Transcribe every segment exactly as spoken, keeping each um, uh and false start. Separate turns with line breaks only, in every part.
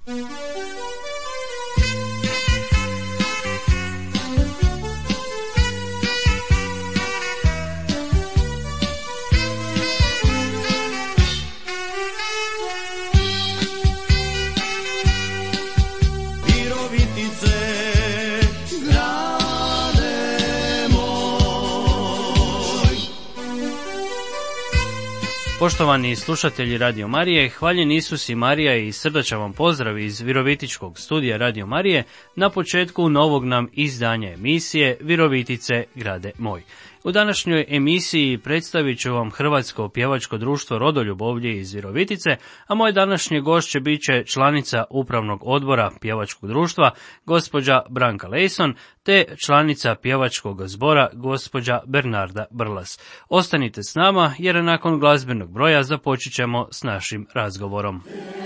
Poštovani slušatelji Radio Marije, hvaljen Isus i Marija i srdačan vam pozdrav iz Virovitičkog studija Radio Marije na početku novog nam izdanja emisije Virovitice, grade moj. U današnjoj emisiji predstavit ću vam Hrvatsko pjevačko društvo Rodoljub ovdje iz Virovitice, a moj današnji gošće će biti članica upravnog odbora pjevačkog društva, gospođa Branka Lejson, te članica pjevačkog zbora, gospođa Bernarda Brlas. Ostanite s nama, jer nakon glazbenog broja započet ćemo s našim razgovorom.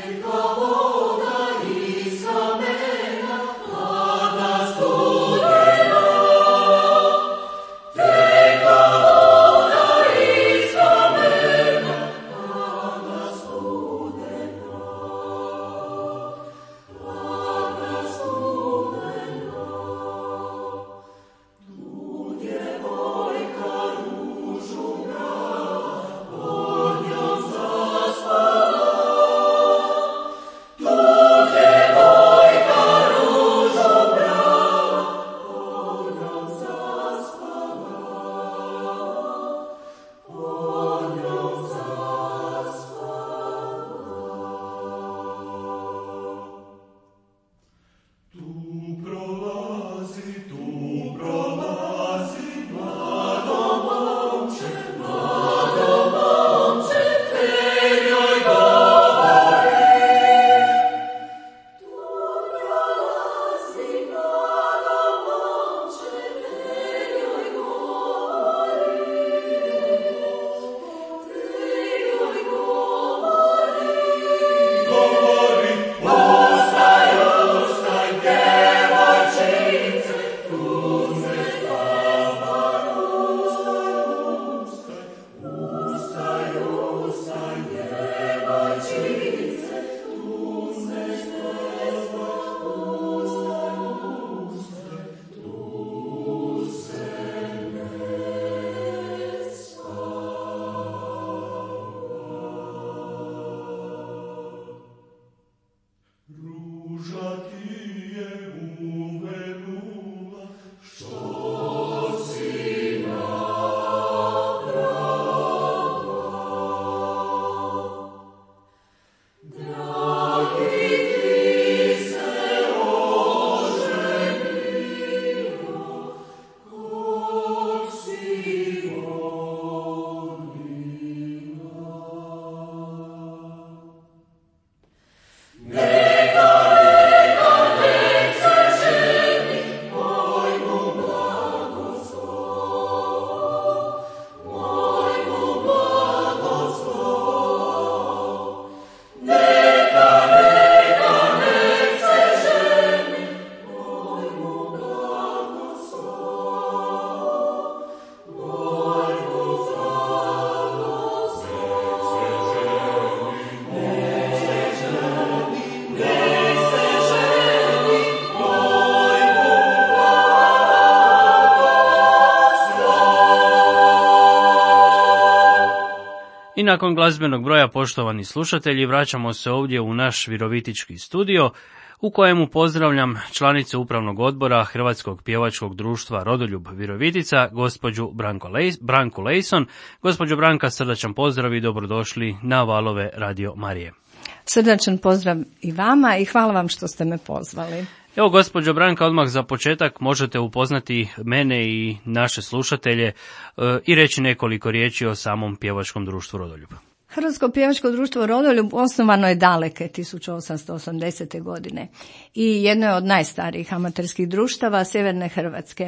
I nakon glazbenog broja, poštovani slušatelji, vraćamo se ovdje u naš virovitički studio, u kojemu pozdravljam članicu upravnog odbora Hrvatskog pjevačkog društva Rodoljub Virovitica, gospođu Branko Lej, Branku Lejson. Gospođo Branka, srdačan pozdrav i dobrodošli na valove Radio Marije.
Srdačan pozdrav i vama i hvala vam što ste me pozvali.
Evo, gospođo Branka, odmah za početak možete upoznati mene i naše slušatelje e, i reći nekoliko riječi o samom pjevačkom društvu Rodoljub.
Hrvatsko pjevačko društvo Rodoljub osnovano je daleke tisuću osamsto osamdesete. godine i jedno je od najstarijih amaterskih društava sjeverne Hrvatske.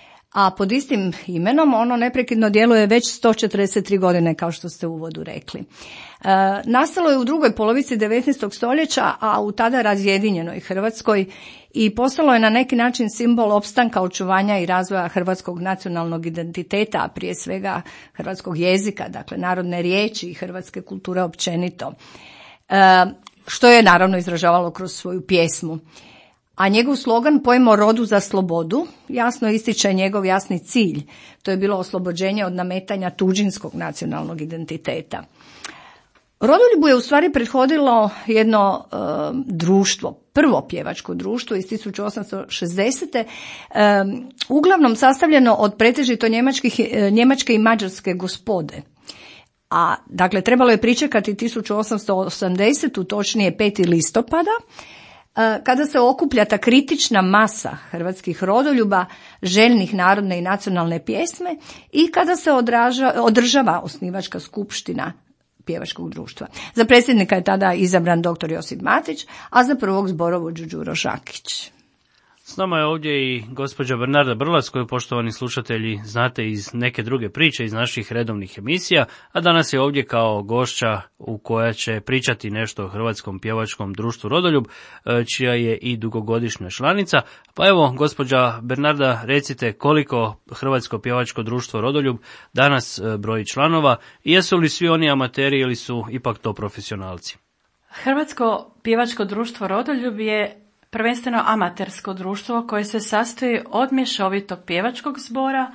A pod istim imenom ono neprekidno djeluje već sto četrdeset tri godine, kao što ste u uvodu rekli. E, nastalo je u drugoj polovici devetnaestog stoljeća, a u tada razjedinjenoj Hrvatskoj, i postalo je na neki način simbol opstanka, očuvanja i razvoja hrvatskog nacionalnog identiteta, a prije svega hrvatskog jezika, dakle narodne riječi i hrvatske kulture općenito. E, što je naravno izražavalo kroz svoju pjesmu. A njegov slogan "Pojmo rodu za slobodu" jasno ističe njegov jasni cilj. To je bilo oslobođenje od nametanja tuđinskog nacionalnog identiteta. Rodoljubu je u stvari prethodilo jedno e, društvo, prvo pjevačko društvo iz tisuću osamsto šezdesete. E, uglavnom sastavljeno od pretežito njemačkih, e, njemačke i mađarske gospode. A dakle trebalo je pričekati tisuću osamsto osamdesetu, točnije peti listopada, e, kada se okuplja ta kritična masa hrvatskih rodoljuba, željnih narodne i nacionalne pjesme, i kada se odraža, održava osnivačka skupština pjevačkog društva. Za predsjednika je tada izabran doktor Josip Matić, a za prvog zborovođu Đuro Žakić.
S nama je ovdje i gospođa Bernarda Brlac, koju, poštovani slušatelji, znate iz neke druge priče iz naših redovnih emisija, a danas je ovdje kao gošća u koja će pričati nešto o Hrvatskom pjevačkom društvu Rodoljub, čija je i dugogodišnja članica. Pa evo, gospođa Bernarda, recite koliko Hrvatsko pjevačko društvo Rodoljub danas broji članova i jesu li svi oni amateri ili su ipak to profesionalci?
Hrvatsko pjevačko društvo Rodoljub je prvenstveno amatersko društvo koje se sastoji od mješovitog pjevačkog zbora,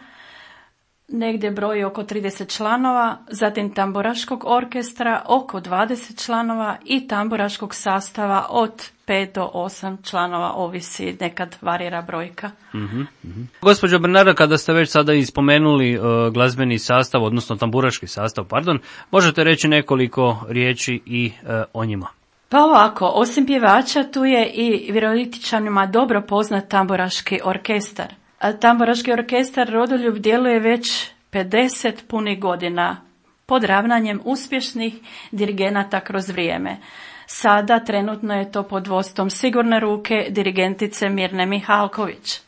negdje broji oko trideset članova, zatim tamburaškog orkestra oko dvadeset članova i tamburaškog sastava od pet do osam članova, ovisi, nekad varira brojka.
Mm-hmm, mm-hmm. Gospođo Bernarda, kada ste već sada ispomenuli uh, glazbeni sastav, odnosno tamburaški sastav, pardon, možete reći nekoliko riječi i uh, o njima?
Pa ovako, osim pjevača tu je i Virovitičanima dobro poznat tamburaški orkestar. A tamburaški orkestar Rodoljub djeluje već pedeset punih godina pod ravnanjem uspješnih dirigenata kroz vrijeme. Sada trenutno je to pod vodstvom sigurne ruke dirigentice Mirne Mihalković.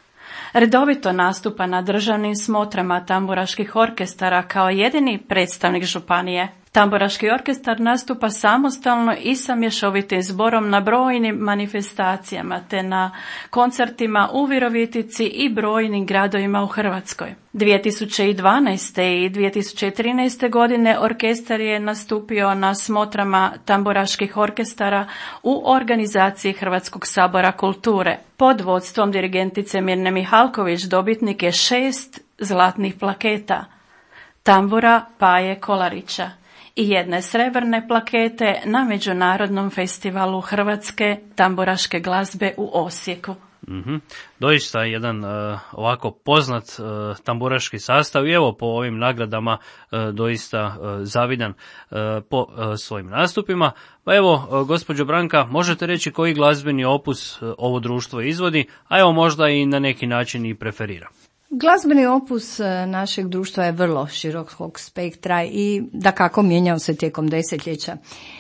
Redovito nastupa na državnim smotrama tamburaških orkestara kao jedini predstavnik županije. Tamburaški orkestar nastupa samostalno i sa mješovitim zborom na brojnim manifestacijama te na koncertima u Virovitici i brojnim gradovima u Hrvatskoj. dvije tisuće dvanaeste. i dvije tisuće trinaeste. godine orkestar je nastupio na smotrama tamburaških orkestara u organizaciji Hrvatskog sabora kulture. Pod vodstvom dirigentice Mirne Mihalković dobitnik je šest zlatnih plaketa tambura Paje Kolarića i jedne srebrne plakete na Međunarodnom festivalu hrvatske tamburaške glazbe u Osijeku.
Mm-hmm. Doista jedan uh, ovako poznat uh, tamburaški sastav i evo po ovim nagradama uh, doista uh, zavidan uh, po uh, svojim nastupima. Pa evo, uh, gospođo Branka, možete reći koji glazbeni opus uh, ovo društvo izvodi, a evo možda i na neki način i preferira.
Glazbeni opus našeg društva je vrlo širokog spektra i dakako mijenjao se tijekom desetljeća.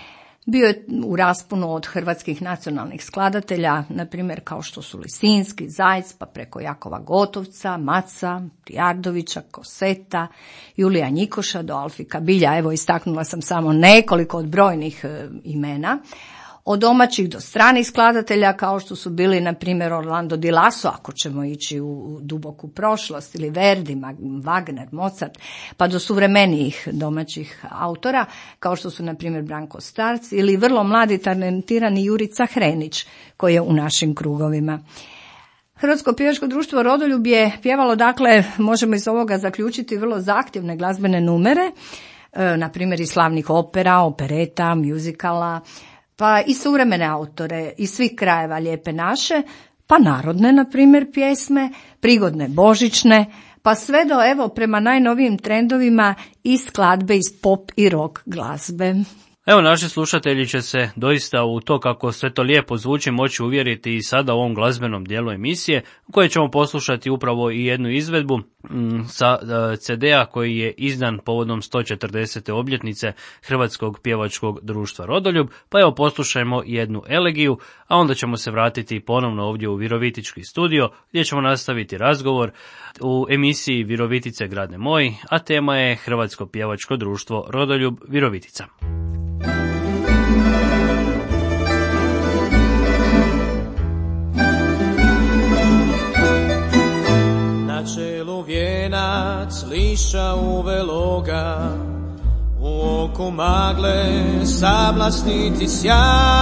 Bio je u rasponu od hrvatskih nacionalnih skladatelja, na primjer kao što su Lisinski, Zajc, pa preko Jakova Gotovca, Maca, Tijardovića, Koseta, Julija Njikoša do Alfika Bilja. Evo, istaknula sam samo nekoliko od brojnih e, imena. Od domaćih do stranih skladatelja kao što su bili na primjer Orlando Di Lasso, ako ćemo ići u duboku prošlost, ili Verdi, Wagner, Mozart, pa do suvremenijih domaćih autora kao što su na primjer Branko Starc ili vrlo mladi talentirani Jurica Hrenić koji je u našim krugovima. Hrvatsko pjevačko društvo Rodoljub je pjevalo, dakle, možemo iz ovoga zaključiti, vrlo zahtjevne glazbene numere, e, na primjer i slavnih opera, opereta, muzikala, pa i suvremene autore iz svih krajeva Lijepe naše, pa narodne, na primjer, pjesme, prigodne božićne, pa sve do, evo, prema najnovijim trendovima i skladbe iz pop i rock glazbe.
Evo, naši slušatelji će se doista u to kako sve to lijepo zvuči moći uvjeriti i sada u ovom glazbenom dijelu emisije, u kojoj ćemo poslušati upravo i jednu izvedbu m, sa uh, ce de a koji je izdan povodom sto četrdesete obljetnice Hrvatskog pjevačkog društva Rodoljub, pa evo poslušajmo jednu elegiju, a onda ćemo se vratiti ponovno ovdje u Virovitički studio, gdje ćemo nastaviti razgovor u emisiji Virovitice grade moj, a tema je Hrvatsko pjevačko društvo Rodoljub Virovitica.
Na čelu vijenac liša uvelo ga, u oku magle sablasniti sjaj,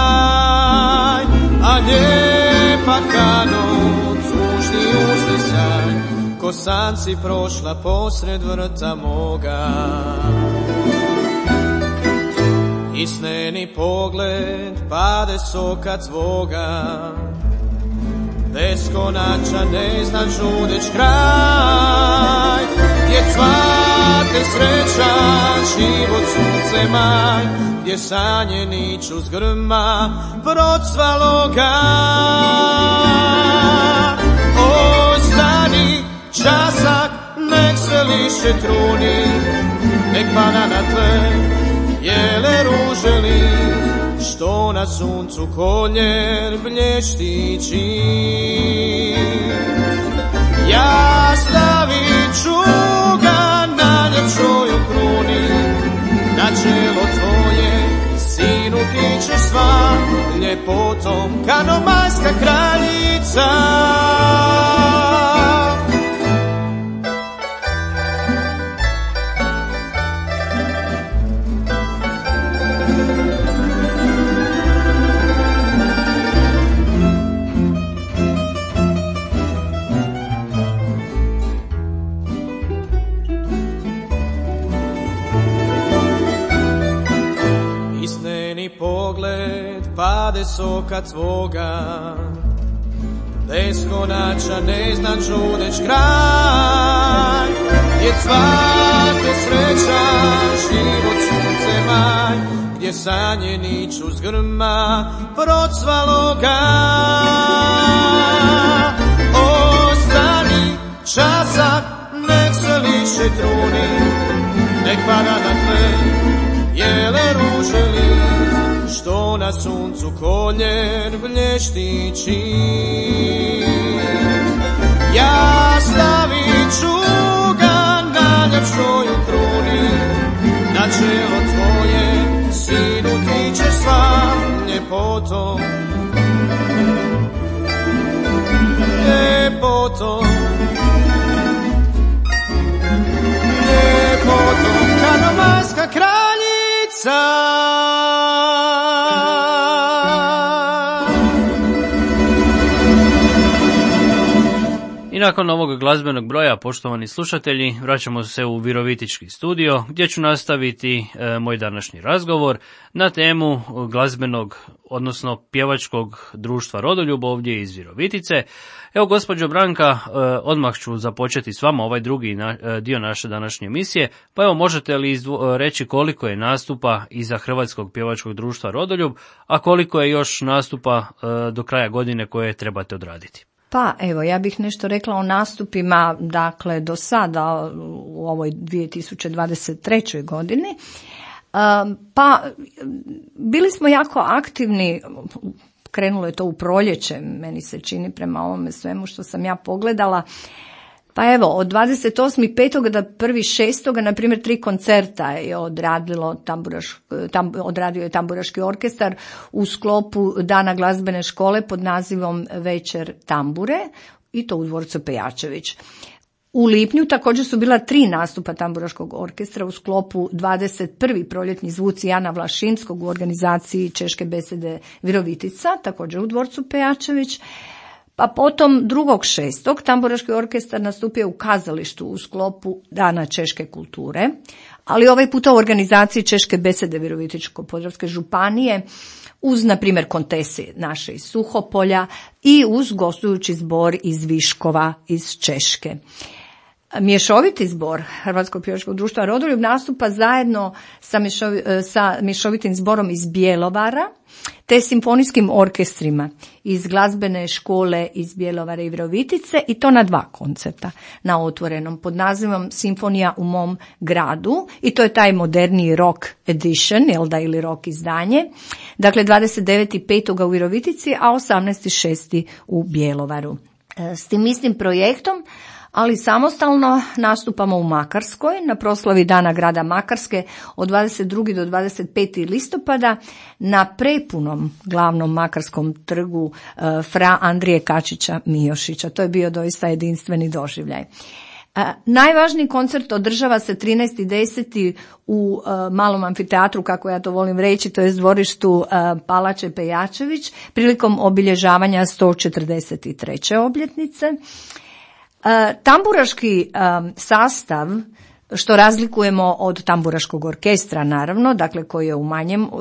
a lijepa ka noć tužni uzdisaj, ko sanci prošla posred vrta moga. I sneni pogled pade soka tvoga, beskonačan ne zna žudeć kraj, gdje cvate sreća, život sunce maj, gdje sanje niču s grma procvaloga. Ostani časak, nek se liše truni, nek pada na tle jele ruže list, što na suncu koljer blještići. Ja stavit ću ga na ljepšoju kruni, na čelo tvoje, sinu ti ćeš sva, ljepotom kanomanska kraljica. Pogled pade soka tvoga, beskonačan ne zna žudeć kraj, gdje cvate sreća, život sunce maj, gdje sanje niču s grma procvaloga. Ostani časak, nek se liše truni, nek pada na tle jele ruže list, što na suncu koljer blještići. Ja stavit ću ga na ljepšoju kruni, na čelo tvoje, sinu ti ćeš sva, ljepotom, ljepotom, ljepotom kanomanska kraljica.
I nakon ovog glazbenog broja, poštovani slušatelji, vraćamo se u Virovitički studio, gdje ću nastaviti e, moj današnji razgovor na temu glazbenog, odnosno pjevačkog društva Rodoljub ovdje iz Virovitice. Evo, gospođo Branka, e, odmah ću započeti s vama ovaj drugi na, e, dio naše današnje emisije, pa evo, možete li izdvo, reći koliko je nastupa iza Hrvatskog pjevačkog društva Rodoljub, a koliko je još nastupa e, do kraja godine koje trebate odraditi?
Pa evo, ja bih nešto rekla o nastupima, dakle do sada u ovoj dvije tisuće dvadeset trećoj godini. Pa bili smo jako aktivni, krenulo je to u proljeće, meni se čini prema ovome svemu što sam ja pogledala. Pa evo, od dvadeset osmog petog do prvog šestog na primjer, tri koncerta je odradilo tamburaš, tam, odradio je tamburaški orkestar u sklopu Dana glazbene škole pod nazivom Večer tambure, i to u dvorcu Pejačević. U lipnju također su bila tri nastupa tamburaškog orkestra u sklopu dvadeset prvi proljetni zvuci Jana Vlašinskog u organizaciji Češke besede Virovitica, također u dvorcu Pejačević. Pa potom drugog šestog tamburaški orkestar nastupio u kazalištu u sklopu Dana češke kulture, ali ovaj puta u organizaciji Češke besede Virovitičko-podravske županije, uz, na primjer, kontese naše iz Suhopolja i uz gostujući zbor iz Viškova iz Češke. Mješoviti zbor Hrvatskog pjevačkog društva Rodoljub nastupa zajedno sa, mješovi, sa mješovitim zborom iz Bjelovara te simfonijskim orkestrima iz glazbene škole iz Bjelovara i Virovitice, i to na dva koncerta na otvorenom pod nazivom Simfonija u mom gradu, i to je taj moderniji rock edition, jel da, ili rock izdanje. Dakle, dvadeset devetog petog u Virovitici, a osamnaestog šestog u Bjelovaru. S tim istim projektom, ali samostalno, nastupamo u Makarskoj na proslavi Dana grada Makarske od dvadeset drugog do dvadeset petog listopada na prepunom glavnom makarskom trgu Fra Andrije Kačića Mijošića. To je bio doista jedinstveni doživljaj. A, najvažniji koncert održava se trinaestog desetog u a, malom amfiteatru, kako ja to volim reći, to je dvorištu a, Palače Pejačević, prilikom obilježavanja sto četrdeset treće obljetnice. A, tamburaški a, sastav, što razlikujemo od tamburaškog orkestra, naravno, dakle koji je u manjem e,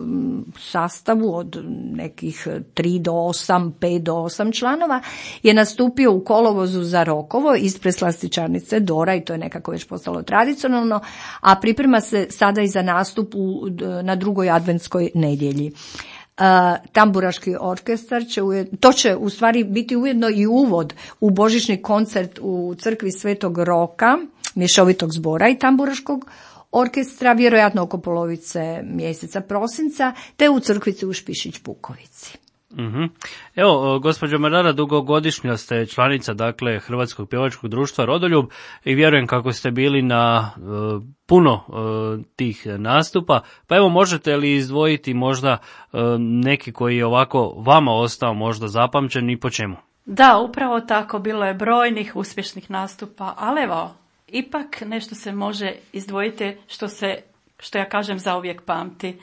sastavu od nekih tri do osam, pet do osam članova, je nastupio u kolovozu za Rokovo ispred slastičarnice Dora i to je nekako već postalo tradicionalno, a priprema se sada i za nastup u, na drugoj adventskoj nedjelji. Uh, tamburaški orkestar će ujedno, to će u stvari biti ujedno i uvod u božićni koncert u crkvi Svetog Roka, mješovitog zbora i tamburaškog orkestra, vjerojatno oko polovice mjeseca prosinca, te u crkvici u Špišić Bukovici.
Mm-hmm. Evo, gospođo Merara, dugogodišnja ste članica, dakle, Hrvatskog pjevačkog društva Rodoljub i vjerujem kako ste bili na e, puno e, tih nastupa, pa evo, možete li izdvojiti možda e, neki koji je ovako vama ostao možda zapamćen i po čemu?
Da, upravo tako, bilo je brojnih uspješnih nastupa, ali evo, ipak nešto se može izdvojiti što se, što ja kažem, zauvijek pamti.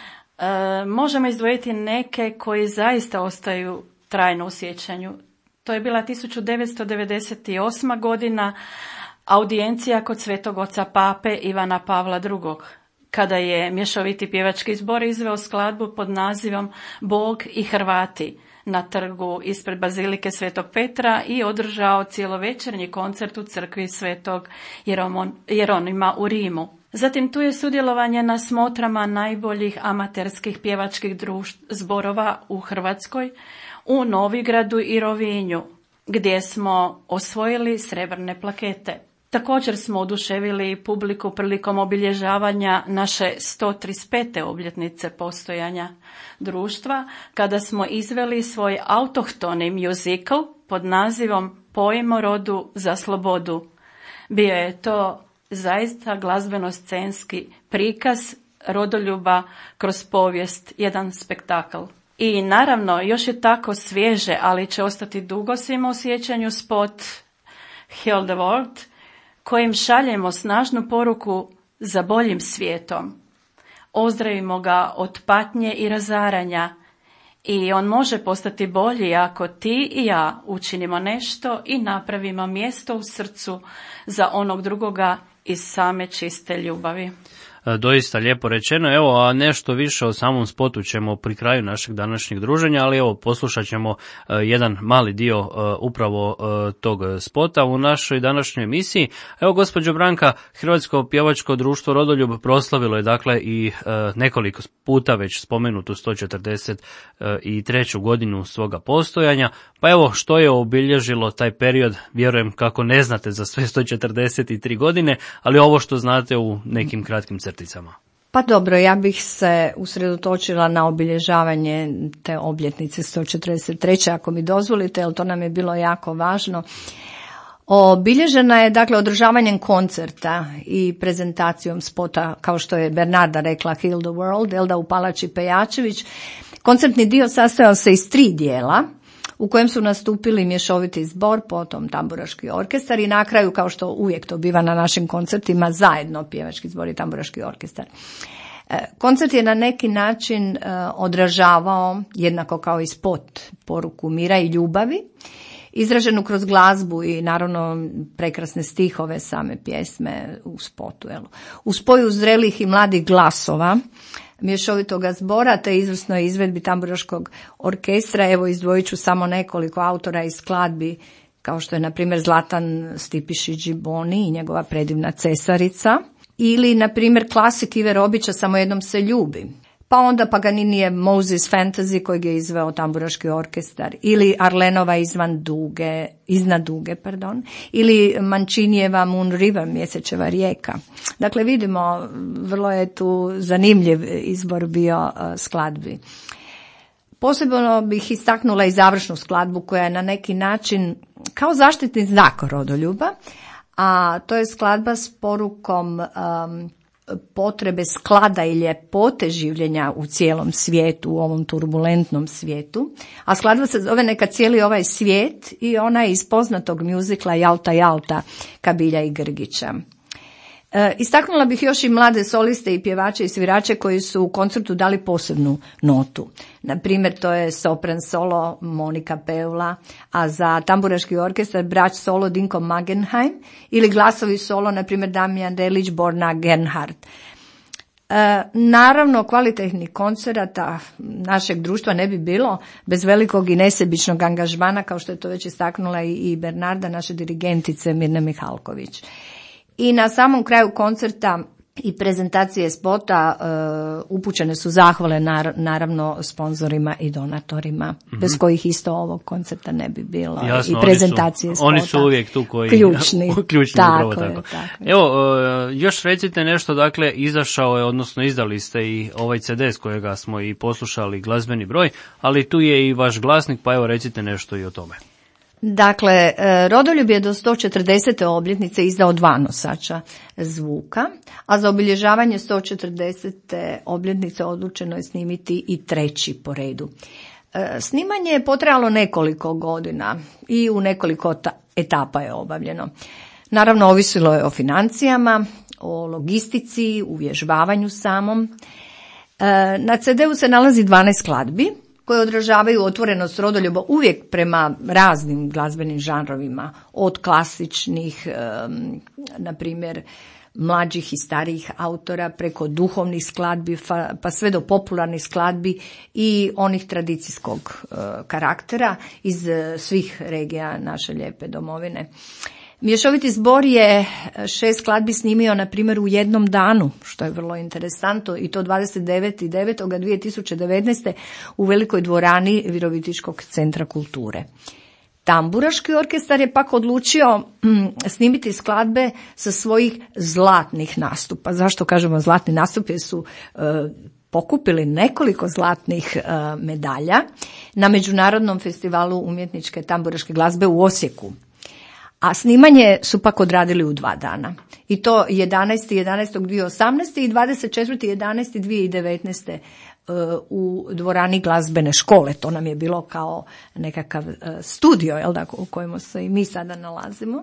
E, možemo izdvojiti neke koji zaista ostaju trajno u sjećanju. To je bila tisuću devetsto devedeset osma godina, audijencija kod Svetog oca Pape Ivana Pavla drugog, kada je mješoviti pjevački zbor izveo skladbu pod nazivom Bog i Hrvati na trgu ispred Bazilike Svetog Petra i održao cijelovečernji koncert u crkvi Svetog Jeronima u Rimu. Zatim tu je sudjelovanje na smotrama najboljih amaterskih pjevačkih društv, zborova u Hrvatskoj, u Novigradu i Rovinju, gdje smo osvojili srebrne plakete. Također smo oduševili publiku prilikom obilježavanja naše sto trideset pete obljetnice postojanja društva, kada smo izveli svoj autohtoni musical pod nazivom Pojmo rodu za slobodu. Bio je to zaista glazbeno-scenski prikaz rodoljuba kroz povijest, jedan spektakl. I naravno, još je tako svježe, ali će ostati dugo svima u sjećanju spot Heal the World, kojim šaljemo snažnu poruku za boljim svijetom. Ozdravimo ga od patnje i razaranja i on može postati bolji ako ti i ja učinimo nešto i napravimo mjesto u srcu za onog drugoga iz same čiste ljubavi.
Doista lijepo rečeno, evo, a nešto više o samom spotu ćemo pri kraju našeg današnjeg druženja, ali evo, poslušat ćemo jedan mali dio upravo tog spota u našoj današnjoj emisiji. Evo, gospođo Branka, Hrvatsko pjevačko društvo Rodoljub proslavilo je dakle i nekoliko puta već spomenutu sto četrdeset treću godinu svoga postojanja, pa evo, što je obilježilo taj period, vjerujem kako ne znate za sve sto četrdeset tri godine, ali ovo što znate u nekim kratkim crticama.
Pa dobro, ja bih se usredotočila na obilježavanje te obljetnice sto četrdeset treće ako mi dozvolite, jer to nam je bilo jako važno. Obilježena je dakle održavanjem koncerta i prezentacijom spota, kao što je Bernarda rekla, Heal the World, Elda u Palači Pejačević. Koncertni dio sastojao se iz tri dijela, u kojem su nastupili mješoviti zbor, potom tamburaški orkestar i na kraju, kao što uvijek to biva na našim koncertima, zajedno pjevački zbor i tamburaški orkestar. Koncert je na neki način odražavao, jednako kao i spot, poruku mira i ljubavi, izraženu kroz glazbu i naravno prekrasne stihove same pjesme u spotu. Jel? U spoju zrelih i mladih glasova mješovitoga zbora te izvrsnoj izvedbi tamburaškog orkestra, evo izdvojit ću samo nekoliko autora iz skladbi, kao što je na primjer Zlatan Stipišić Džiboni i njegova predivna Cesarica, ili na primjer klasik Ive Robića Samo jednom se ljubi. Pa onda Paganinijev Moses Fantasy kojeg je izveo tamburaški orkestar, ili Arlenova Izvan Duge, Iznad Duge, pardon, ili Mančinijeva Moon River, Mjesečeva rijeka. Dakle, vidimo, vrlo je tu zanimljiv izbor bio skladbi. Posebno bih istaknula i završnu skladbu koja je na neki način kao zaštitni znak rodoljuba, a to je skladba s porukom um, potrebe sklada i ljepote življenja u cijelom svijetu, u ovom turbulentnom svijetu. A skladba se zove Neka cijeli ovaj svijet i ona je iz poznatog mjuzikla Jalta, Jalta Kabilja i Grgića. E, istaknula bih još i mlade soliste i pjevače i svirače koji su u koncertu dali posebnu notu. Na primjer, to je sopran solo Monika Peula, a za tamburaški orkestar brać solo Dinko Magenheim ili glasovi solo, na primjer Damjan Delić, Borna Gernhardt. E, naravno, kvalitetnih koncerata našeg društva ne bi bilo bez velikog i nesebičnog angažmana, kao što je to već istaknula i, i Bernarda, naše dirigentice Mirne Mihalković. I na samom kraju koncerta i prezentacije spota uh, upućene su zahvale nar- naravno sponzorima i donatorima, mm-hmm. bez kojih isto ovog koncerta ne bi bilo.
Jasno,
i prezentacije
oni su,
spota.
Oni su uvijek tu koji
ključni.
ključni
tako,
upravo
je,
tako.
tako.
Evo, uh, još recite nešto, dakle, izašao je, odnosno izdali ste i ovaj ce de s kojega smo i poslušali glazbeni broj, ali tu je i vaš glasnik, pa evo recite nešto i o tome.
Dakle, Rodoljub je do sto četrdesete obljetnice izdao dva nosača zvuka, a za obilježavanje sto četrdesete obljetnice odlučeno je snimiti i treći po redu. Snimanje je potrajalo nekoliko godina i u nekoliko etapa je obavljeno. Naravno, ovisilo je o financijama, o logistici, uvježbavanju samom. Na ce de u se nalazi dvanaest skladbi koje odražavaju otvorenost Rodoljuba uvijek prema raznim glazbenim žanrovima, od klasičnih, na primjer, mlađih i starijih autora, preko duhovnih skladbi, pa sve do popularnih skladbi i onih tradicijskog karaktera iz svih regija naše lijepe domovine. Mješoviti zbor je šest skladbi snimio, na primjer, u jednom danu, što je vrlo interesantno, i to dvadeset devetog devetog dvije tisuće devetnaeste. u velikoj dvorani Virovitičkog centra kulture. Tamburaški orkestar je pak odlučio mm, snimiti skladbe sa svojih zlatnih nastupa. Zašto kažemo zlatni nastup? Jer su e, pokupili nekoliko zlatnih e, medalja na Međunarodnom festivalu umjetničke tamburaške glazbe u Osijeku. A snimanje su pak odradili u dva dana. I to jedanaesti jedanaestog dvije tisuće osamnaeste. i dvadeset četvrti jedanaesti dvije tisuće devetnaeste. u dvorani glazbene škole. To nam je bilo kao nekakav studio, jel da, u kojem se i mi sada nalazimo.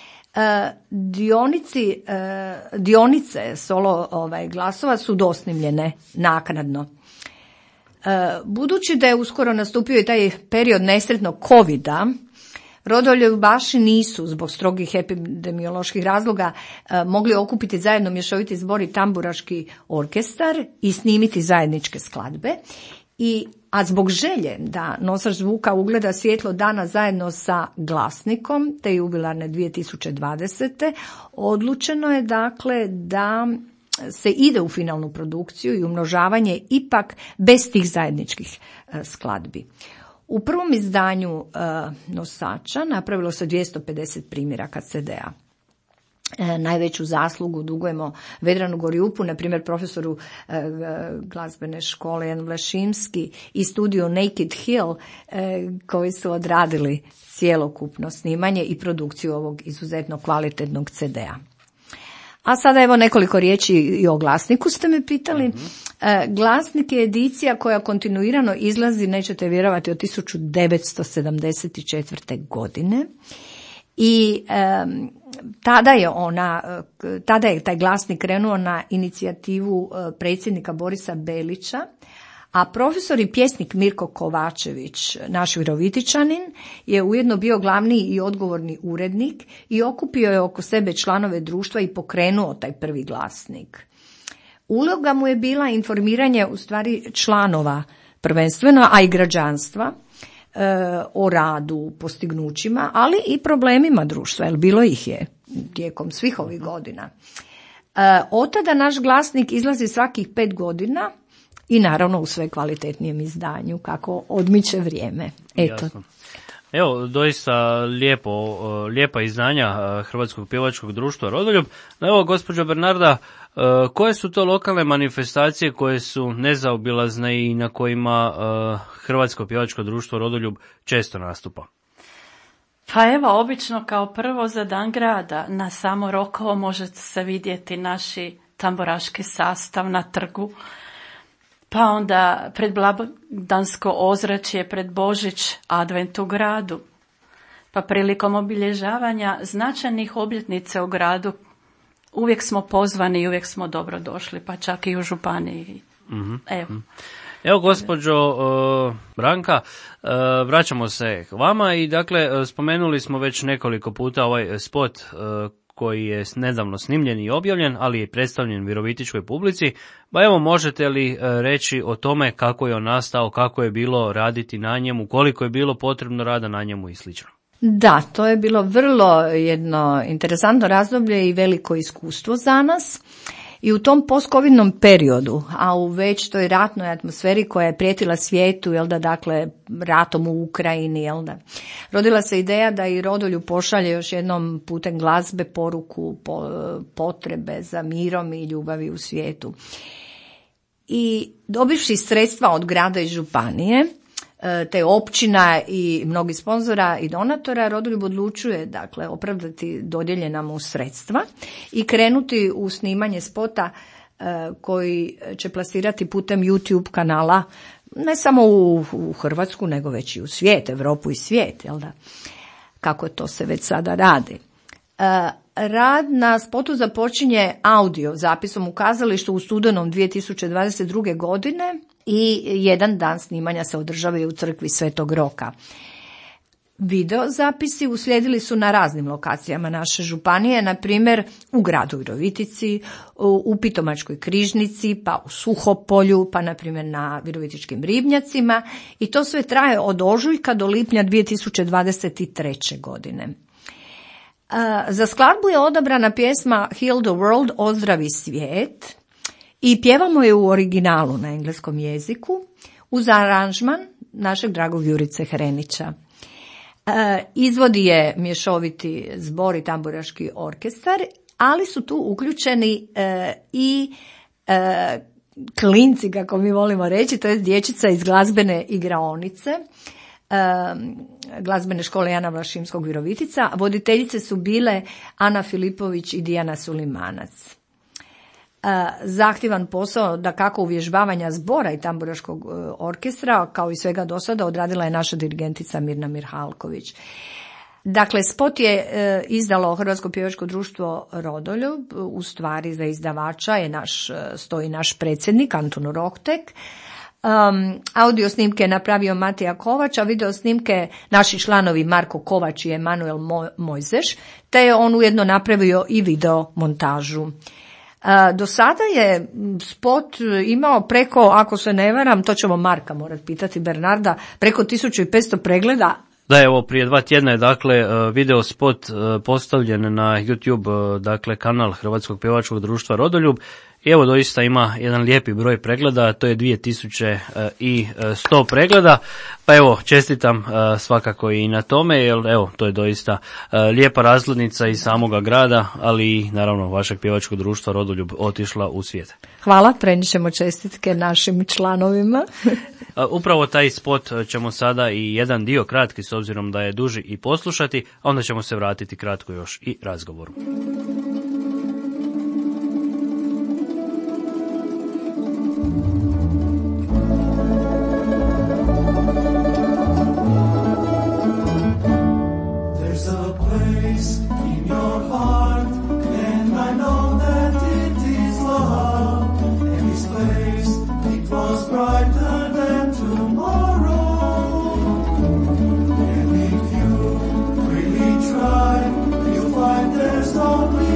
Dionici, dionice solo ovaj, glasova su dosnimljene naknadno. Budući da je uskoro nastupio i taj period nesretnog covida, Rodoljubaši nisu zbog strogih epidemioloških razloga mogli okupiti zajedno mješoviti zbor i tamburaški orkestar i snimiti zajedničke skladbe. I, a zbog želje da nosač zvuka ugleda svjetlo dana zajedno sa glasnikom te jubilarne dvije tisuće dvadesete. odlučeno je dakle da se ide u finalnu produkciju i umnožavanje ipak bez tih zajedničkih skladbi. U prvom izdanju uh, nosača napravilo se dvjesto pedeset primjeraka ce de a. E, najveću zaslugu dugujemo Vedranu Gorjupu, na primjer profesoru e, glazbene škole Jan Vlašimski i studiju Naked Hill, e, koji su odradili cjelokupno snimanje i produkciju ovog izuzetno kvalitetnog ce de a. A sada evo nekoliko riječi i o glasniku ste me pitali. Mm-hmm. E, glasnik je edicija koja kontinuirano izlazi, nećete vjerovati, od tisuću devetsto sedamdeset četvrte. godine. I e, tada je ona, tada je taj glasnik krenuo na inicijativu predsjednika Borisa Belića, a profesor i pjesnik Mirko Kovačević, naš Virovitičanin, je ujedno bio glavni i odgovorni urednik i okupio je oko sebe članove društva i pokrenuo taj prvi glasnik. Uloga mu je bila informiranje u stvari članova prvenstveno, a i građanstva, e, o radu, postignućima, ali i problemima društva, jer bilo ih je tijekom svih ovih godina. E, od tada naš glasnik izlazi svakih pet godina, i naravno u sve kvalitetnijem izdanju, kako odmiče vrijeme. Eto.
Jasno. Evo, doista lijepo, lijepa izdanja Hrvatskog pjevačkog društva Rodoljub. Evo, gospođo Bernarda, koje su to lokalne manifestacije koje su nezaobilazne i na kojima Hrvatsko pjevačko društvo Rodoljub često nastupa?
Pa evo, obično kao prvo za Dan grada na samo Rokovo možete se vidjeti naši tamburaški sastav na trgu, pa onda predblagdansko ozračje, pred Božić, advent u gradu, pa prilikom obilježavanja značajnih obljetnica u gradu uvijek smo pozvani i uvijek smo dobro došli, pa čak i u županiji.
Mm-hmm.
Evo.
Evo, gospođo uh, Branka, uh, vraćamo se k vama i dakle spomenuli smo već nekoliko puta ovaj spot uh, koji je nedavno snimljen i objavljen, ali je predstavljen virovitičkoj publici. Pa evo, možete li uh, reći o tome kako je on nastao, kako je bilo raditi na njemu, koliko je bilo potrebno rada na njemu i slično?
Da, to je bilo vrlo jedno interesantno razdoblje i veliko iskustvo za nas. I u tom post-covidnom periodu, a u već toj ratnoj atmosferi koja je prijetila svijetu, jel da, dakle, ratom u Ukrajini, jel da, rodila se ideja da i Rodoljub pošalje još jednom putem glazbe poruku po, potrebe za mirom i ljubavi u svijetu. I dobivši sredstva od grada i županije, te općina i mnogi sponzora i donatora, Rodoljub odlučuje, dakle, opravdati dodijeljena mu sredstva i krenuti u snimanje spota e, koji će plasirati putem YouTube kanala ne samo u, u Hrvatsku, nego već i u svijet, Europu i svijet, jel da? Kako to se već sada radi. E, rad na spotu započinje audio zapisom u kazalištu u studenom dvije tisuće dvadeset druge. godine, i jedan dan snimanja se održava u crkvi Svetog Roka. Video zapisi uslijedili su na raznim lokacijama naše županije, na primjer u gradu Virovitici, u Pitomačkoj Križnici, pa u Suhopolju, pa na primjer na Virovitičkim Ribnjacima, i to sve traje od ožujka do lipnja dvije tisuće dvadeset treće. godine. Za skladbu je odabrana pjesma Heal the World, Ozdravi svijet, i pjevamo je u originalu na engleskom jeziku uz aranžman našeg dragog Jurice Hrenića. E, izvodi je mješoviti zbor i tamburaški orkestar, ali su tu uključeni e, i e, klinci, kako mi volimo reći, to je dječica iz glazbene igraonice, e, glazbene škole Jana Vlašimskog Virovitica. Voditeljice su bile Ana Filipović i Dijana Sulimanac. Zahtjevan posao, da kako uvježbavanja zbora i tamburaškog orkestra, kao i svega do sada, odradila je naša dirigentica Mirna Mirhalković. Dakle, spot je e, izdalo Hrvatsko pjevačko društvo Rodoljub, u stvari za izdavača je naš, stoji naš predsjednik Antun Rohtek. Um, audio snimke je napravio Matija Kovač, a video snimke naši članovi Marko Kovač i Emanuel Mojzeš, te je on ujedno napravio i video montažu. Do sada je spot imao preko, ako se ne varam, to ćemo Marka morati pitati, Bernarda, preko tisuću petsto pregleda.
Da, evo, prije dva tjedna je dakle video spot postavljen na YouTube, dakle kanal Hrvatskog pjevačkog društva Rodoljub. I evo, doista ima jedan lijepi broj pregleda, to je dvije tisuće sto pregleda, pa evo, čestitam svakako i na tome, jer evo, to je doista lijepa razglednica iz samoga grada, ali i naravno vašeg pjevačkog društva Rodoljub otišla u svijet.
Hvala, prenićemo čestitke našim članovima.
Upravo taj spot ćemo sada i jedan dio kratki, s obzirom da je duži, i poslušati, a onda ćemo se vratiti kratko još i razgovoru.
Only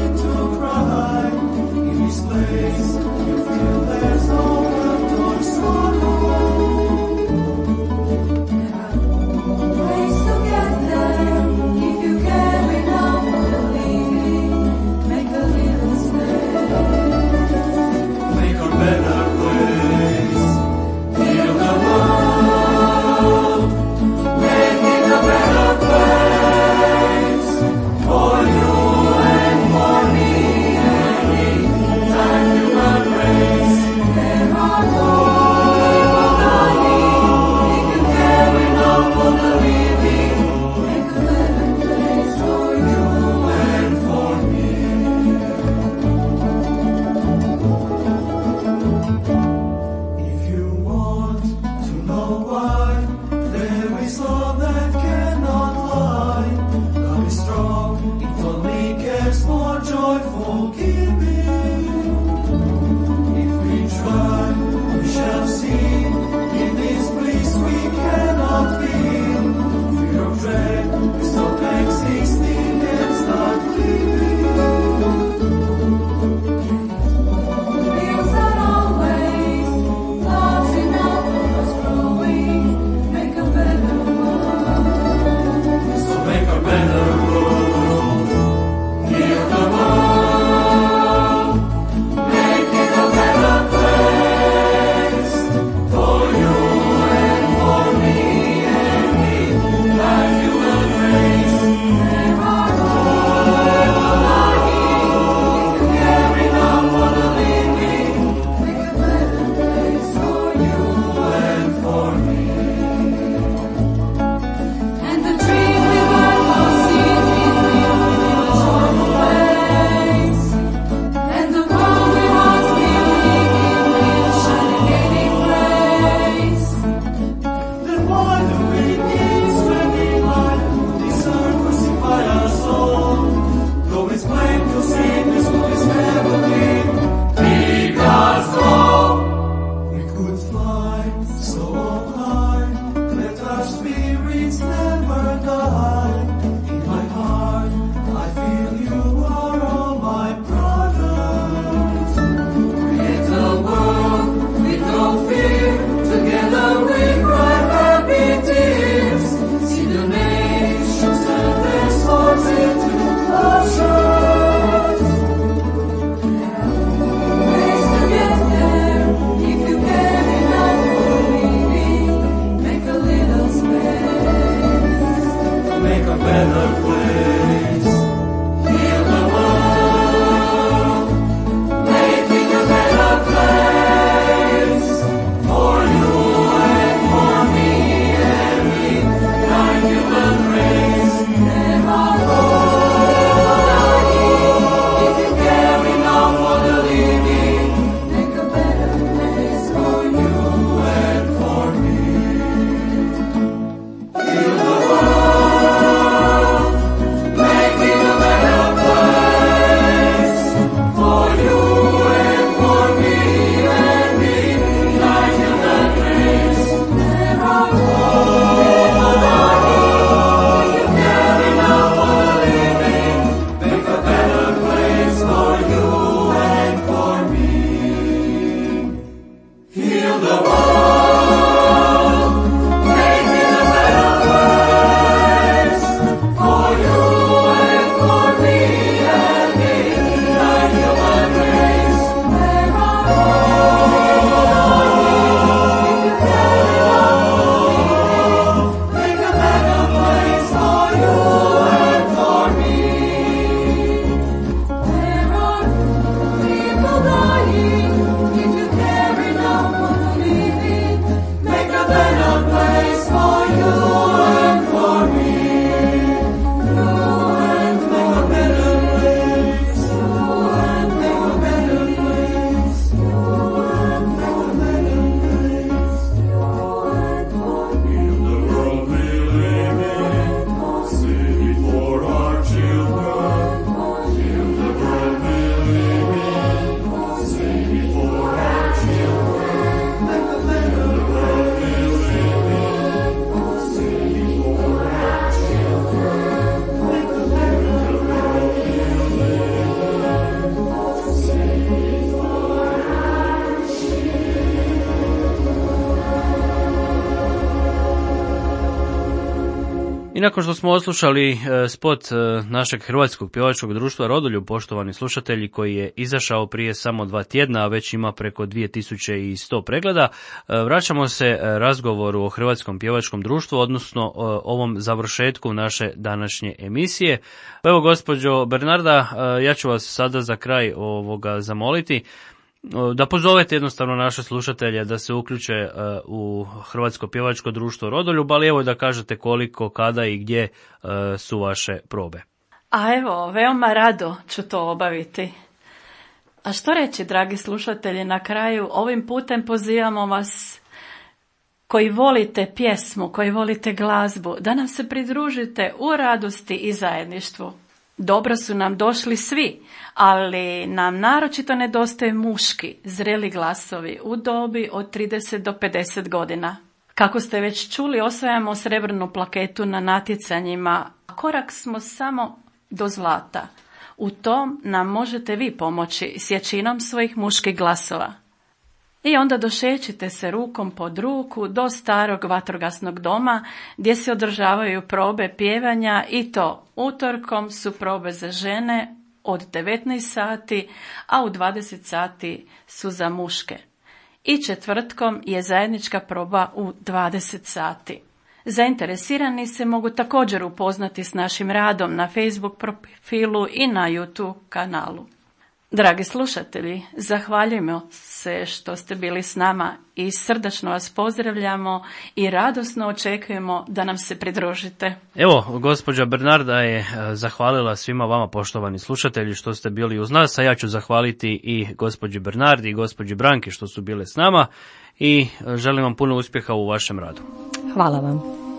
I nakon što smo oslušali spot našeg Hrvatskog pjevačkog društva Rodoljub, poštovani slušatelji, koji je izašao prije samo dva tjedna, a već ima preko dvije tisuće sto pregleda, vraćamo se razgovoru o Hrvatskom pjevačkom društvu, odnosno ovom završetku naše današnje emisije. Evo, gospođo Bernarda, ja ću vas sada za kraj ovoga zamoliti da pozovete jednostavno naše slušatelje da se uključe u Hrvatsko pjevačko društvo Rodoljub, ali evo da kažete koliko, kada i gdje su vaše probe.
A evo, veoma rado ću to obaviti. A što reći, dragi slušatelji, na kraju ovim putem pozivamo vas koji volite pjesmu, koji volite glazbu, da nam se pridružite u radosti i zajedništvu. Dobro su nam došli svi, ali nam naročito nedostaje muški, zreli glasovi u dobi od trideset do pedeset godina. Kako ste već čuli, osvajamo srebrnu plaketu na natjecanjima, a korak smo samo do zlata. U tom nam možete vi pomoći s jačinom svojih muških glasova. I onda došećite se rukom pod ruku do starog vatrogasnog doma gdje se održavaju probe pjevanja, i to utorkom su probe za žene od devetnaest sati, a u dvadeset sati su za muške. I četvrtkom je zajednička proba u dvadeset sati. Zainteresirani se mogu također upoznati s našim radom na Facebook profilu i na YouTube kanalu. Dragi slušatelji, zahvaljujemo se što ste bili s nama i srdačno vas pozdravljamo i radosno očekujemo da nam se pridružite.
Evo, gospođa Bernarda je zahvalila svima vama, poštovani slušatelji, što ste bili uz nas, a ja ću zahvaliti i gospođi Bernardi i gospođi Branki što su bile s nama i želim vam puno uspjeha u vašem radu.
Hvala vam.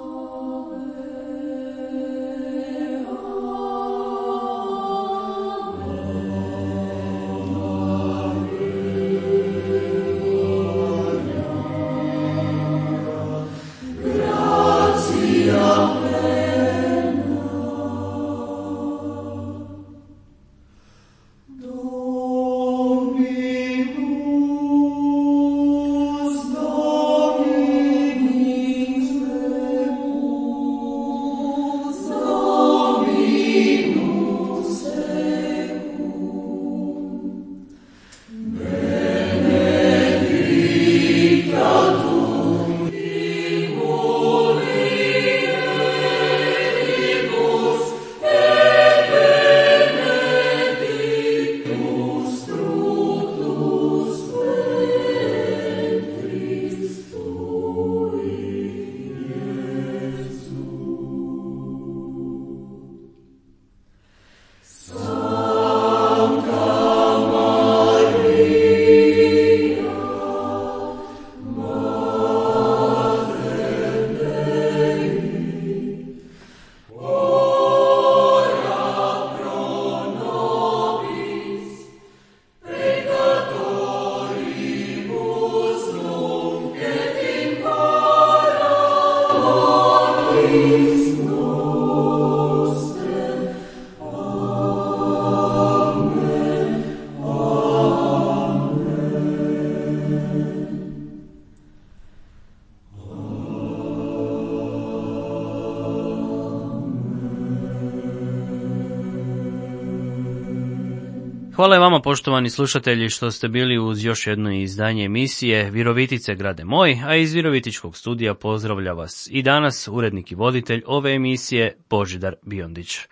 Hvala i vama, poštovani slušatelji, što ste bili uz još jedno izdanje emisije Virovitice, grade moj, a iz Virovitičkog studija pozdravlja vas i danas urednik i voditelj ove emisije Božidar Biondić.